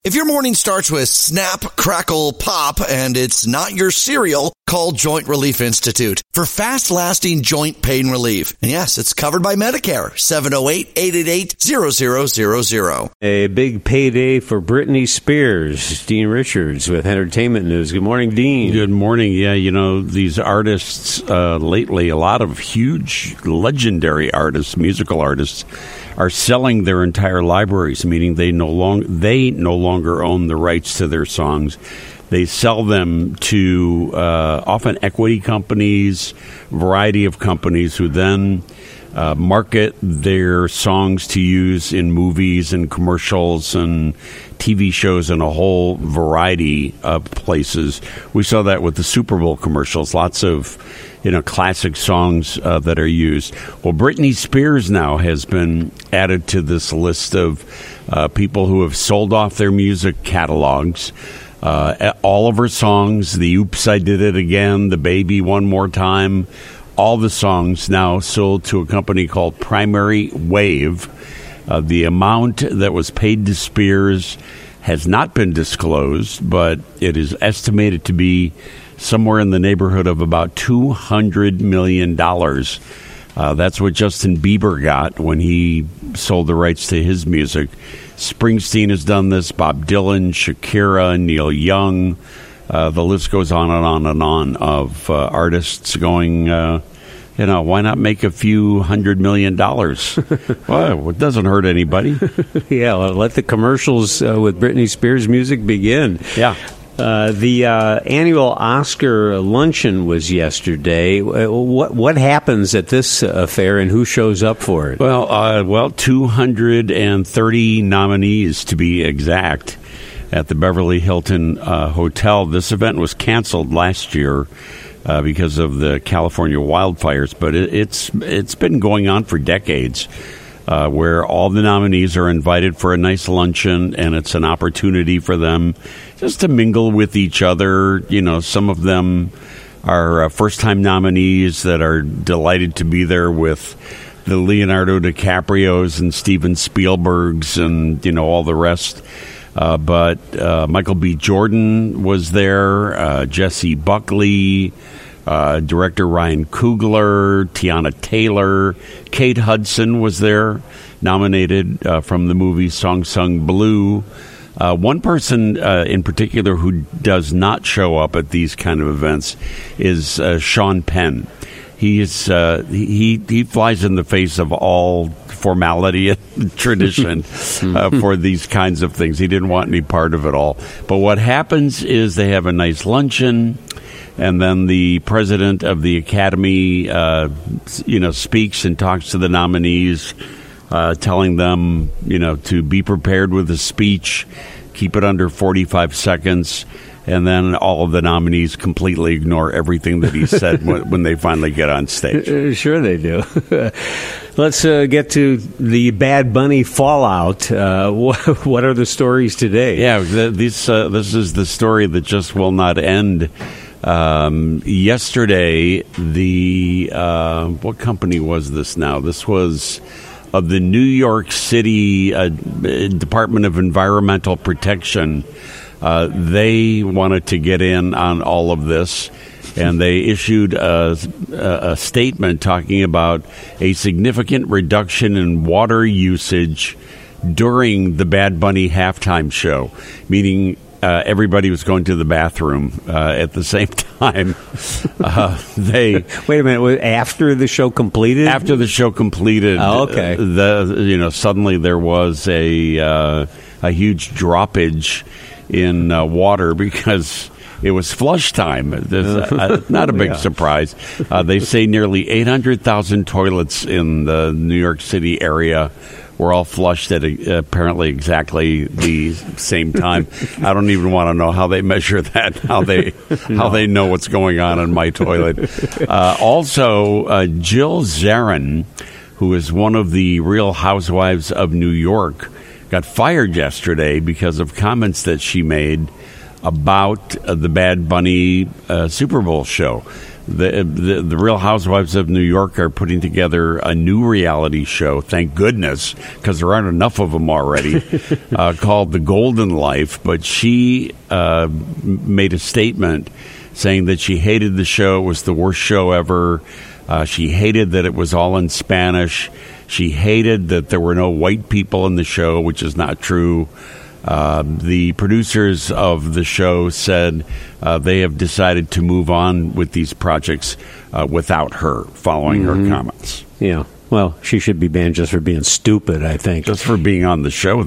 If your morning starts with snap, crackle, pop, and it's not your cereal, call Joint Relief Institute for fast-lasting joint pain relief. And yes, it's covered by Medicare. 708-888-0000. A big payday for Britney Spears. Dean Richards with Entertainment News. Good morning, Dean. Good morning. Yeah, you know, these artists lately, a lot of huge, legendary artists, musical artists, are selling their entire libraries, meaning they no longer own the rights to their songs. They sell them to often equity companies, variety of companies who then market their songs to use in movies and commercials and TV shows and a whole variety of places. We saw that with the Super Bowl commercials, lots of classic songs that are used. Well, Britney Spears now has been added to this list of people who have sold off their music catalogs. All of her songs, the Oops, I Did It Again, the Baby One More Time, all the songs now sold to a company called Primary Wave. The amount that was paid to Spears has not been disclosed, but it is estimated to be somewhere in the neighborhood of about $200 million. That's what Justin Bieber got when he sold the rights to his music. Springsteen has done this, Bob Dylan, Shakira, Neil Young. The list goes on and on and on of artists going, why not make a few $100 million? Well, it doesn't hurt anybody. Yeah, well, let the commercials with Britney Spears music begin. Yeah. The annual Oscar luncheon was yesterday. What happens at this affair, and who shows up for it? Well, 230 nominees to be exact at the Beverly Hilton Hotel. This event was canceled last year because of the California wildfires, but it's been going on for decades. Where all the nominees are invited for a nice luncheon, and it's an opportunity for them just to mingle with each other. Some of them are first-time nominees that are delighted to be there with the Leonardo DiCaprios and Steven Spielbergs and, all the rest. But Michael B. Jordan was there, Jessie Buckley, director Ryan Coogler, Tiana Taylor, Kate Hudson was there, nominated from the movie Song Sung Blue. One person in particular who does not show up at these kind of events is Sean Penn. He flies in the face of all formality and tradition for these kinds of things. He didn't want any part of it all. But what happens is they have a nice luncheon. And then the president of the Academy, speaks and talks to the nominees, telling them, to be prepared with a speech, keep it under 45 seconds, and then all of the nominees completely ignore everything that he said when they finally get on stage. Sure they do. Let's get to the Bad Bunny fallout. What are the stories today? Yeah, this is the story that just will not end. Yesterday, what company was this now? This was of the New York City Department of Environmental Protection. They wanted to get in on all of this, and they issued a statement talking about a significant reduction in water usage during the Bad Bunny halftime show, meaning everybody was going to the bathroom at the same time. Wait a minute. After the show completed? After the show completed. Oh, okay. Suddenly there was a huge droppage in water because it was flush time. Not a big surprise. They say nearly 800,000 toilets in the New York City area were all flushed at apparently exactly the same time. I don't even want to know how they measure that, how they know what's going on in my toilet. Also, Jill Zarin, who is one of the Real Housewives of New York, got fired yesterday because of comments that she made about the Bad Bunny Super Bowl show. The Real Housewives of New York are putting together a new reality show, thank goodness, because there aren't enough of them already, called The Golden Life. But she made a statement saying that she hated the show. It was the worst show ever. She hated that it was all in Spanish. She hated that there were no white people in the show, which is not true. The producers of the show said they have decided to move on with these projects without her, following her comments. Yeah. Well, she should be banned just for being stupid, I think. Just for being on the show.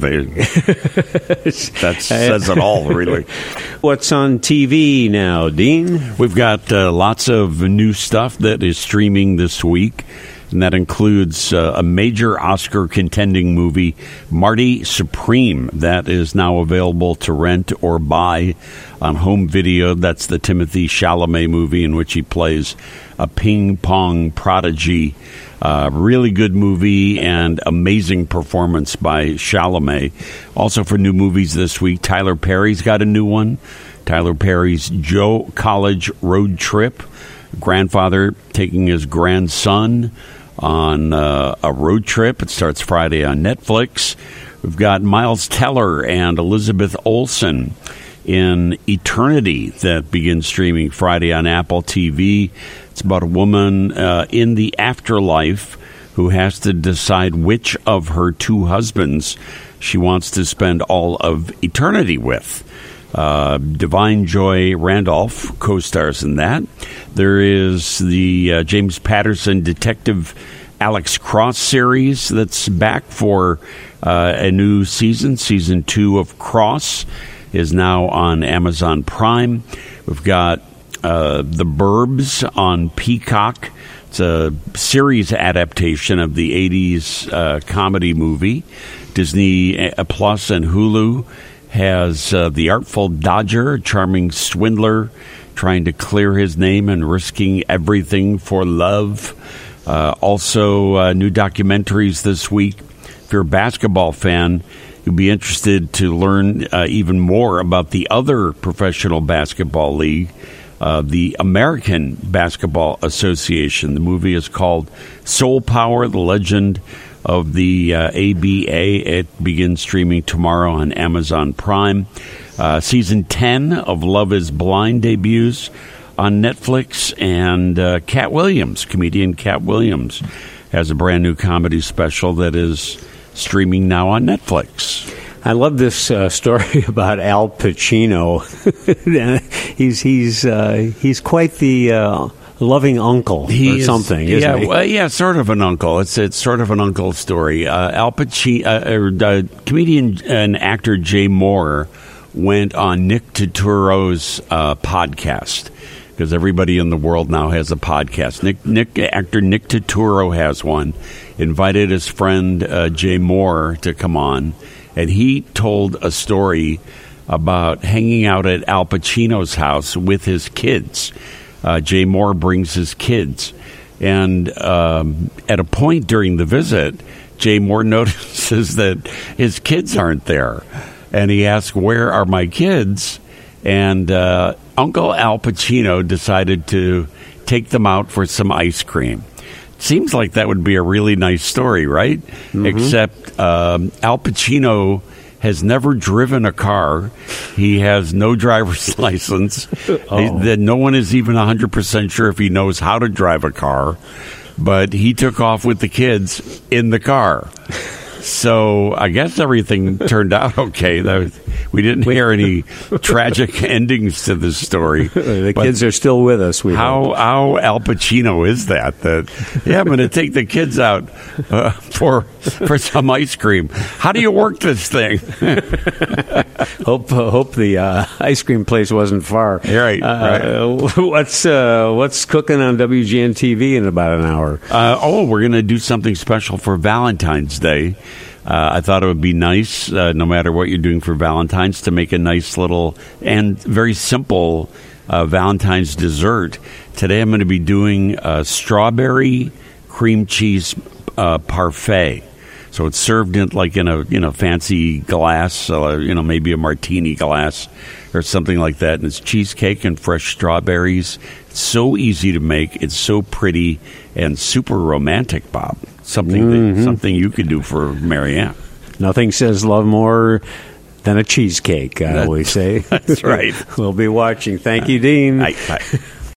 That says it all, really. What's on TV now, Dean? We've got lots of new stuff that is streaming this week. And that includes a major Oscar-contending movie, Marty Supreme, that is now available to rent or buy on home video. That's the Timothée Chalamet movie in which he plays a ping-pong prodigy. Really good movie and amazing performance by Chalamet. Also for new movies this week, Tyler Perry's got a new one. Tyler Perry's Joe College Road Trip. Grandfather taking his grandson on a road trip. It starts Friday on Netflix. We've got Miles Teller and Elizabeth Olsen in Eternity that begins streaming Friday on Apple TV. It's about a woman in the afterlife who has to decide which of her two husbands she wants to spend all of eternity with. Divine Joy Randolph co-stars in that. There is the James Patterson Detective Alex Cross series that's back for a new season. Season 2 of Cross is now on Amazon Prime. We've got The Burbs on Peacock. It's a series adaptation of the 80s comedy movie. Disney Plus and Hulu has The Artful Dodger, a charming swindler trying to clear his name and risking everything for love. Also, new documentaries this week. If you're a basketball fan, you'll be interested to learn even more about the other professional basketball league, the American Basketball Association. The movie is called Soul Power, The Legend of the ABA. It begins streaming tomorrow on Amazon Prime. Season 10 of Love is Blind debuts on Netflix, and comedian Cat Williams, has a brand new comedy special that is streaming now on Netflix. I love this story about Al Pacino. He's quite the loving uncle or something, isn't he? Well, yeah, sort of an uncle. It's sort of an uncle story. Al Pacino, comedian and actor Jay Mohr went on Nick Turturro's podcast, because everybody in the world now has a podcast. Actor Nick Turturro has one. Invited his friend Jay Mohr to come on, and he told a story about hanging out at Al Pacino's house with his kids. Jay Mohr brings his kids, and at a point during the visit, Jay Mohr notices that his kids aren't there, and he asks, "Where are my kids?" And Uncle Al Pacino decided to take them out for some ice cream. Seems like that would be a really nice story, right? Mm-hmm. Except Al Pacino has never driven a car. He has no driver's license. No one is even 100% sure if he knows how to drive a car. But he took off with the kids in the car. So I guess everything turned out okay. We didn't hear any tragic endings to this story. The kids are still with us. How Al Pacino is that? Yeah, I'm going to take the kids out for some ice cream. How do you work this thing? Hope the ice cream place wasn't far. Right. What's cooking on WGN TV in about an hour? We're going to do something special for Valentine's Day. I thought it would be nice, no matter what you're doing for Valentine's, to make a nice little and very simple Valentine's dessert. Today I'm going to be doing a strawberry cream cheese parfait. So it's served in a fancy glass, maybe a martini glass or something like that. And it's cheesecake and fresh strawberries. It's so easy to make. It's so pretty and super romantic, Bob. Something you could do for Marianne. Nothing says love more than a cheesecake, I always say. That's right. We'll be watching. Thank you, Dean. Bye.